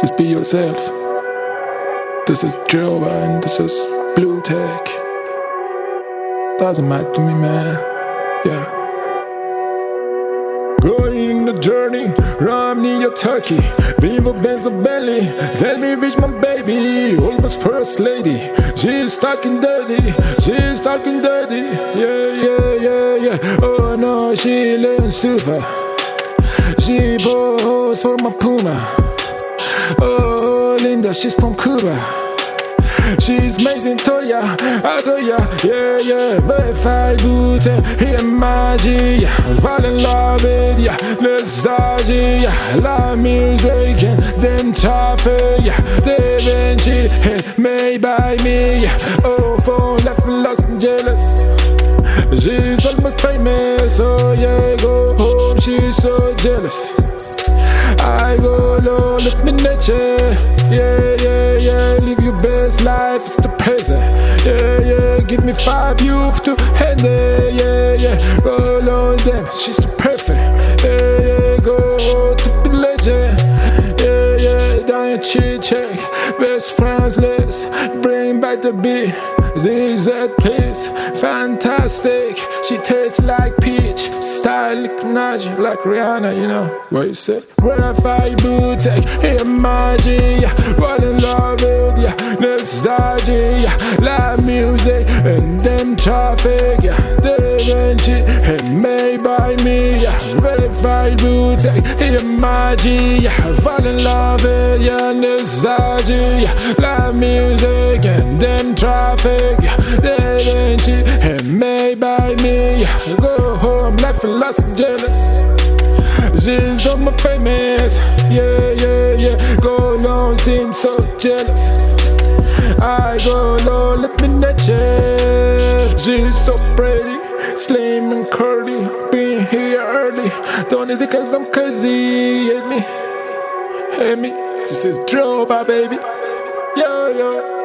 Just be yourself. This is Joba and this is Blue Tech. Doesn't matter to me, man. Yeah. Going the journey, rhyme need your turkey. Beaver Benz of Bentley, let me reach my baby. Almost first lady, she's talking dirty, she's talking dirty. Yeah. Oh no, she learns super. She pose for my Puma. Oh Linda, she's from Cuba. She's amazing, Toya, I tell ya, yeah, verified booty, here magia, fall in love with ya, nostalgia, la music and them traffic, yeah, they been cheated, made by me, yeah. Oh, phone left in Los Angeles, she's almost famous, oh yeah, go home, she's so jealous. I go low, look in nature. Yeah. Live your best life, it's the present. Yeah. Give me 5 youth to handle. Yeah. Roll on them, she's the perfect. Yeah. Go to the legend. Yeah. Down your check. Best friends list. Bring back the beat. Dessert place, fantastic. She tastes like peach, style like magic, like Rihanna, you know what you say? Verified boutique, here magia, fall in love with ya, nostalgia, live music and them traffic, yeah. They been cheap and made by me, yeah. Verified boutique, here magia, fall in love with ya, nostalgia, live music and them traffic. They been cheap and made by me. Go home, life in Los Angeles. She's on my famous. Yeah. Go long, seem so jealous. I go low, let me nature. She's so pretty, slim and curly. Being here early, don't is it cause I'm crazy. Hit me. This is Joba, baby. Yo.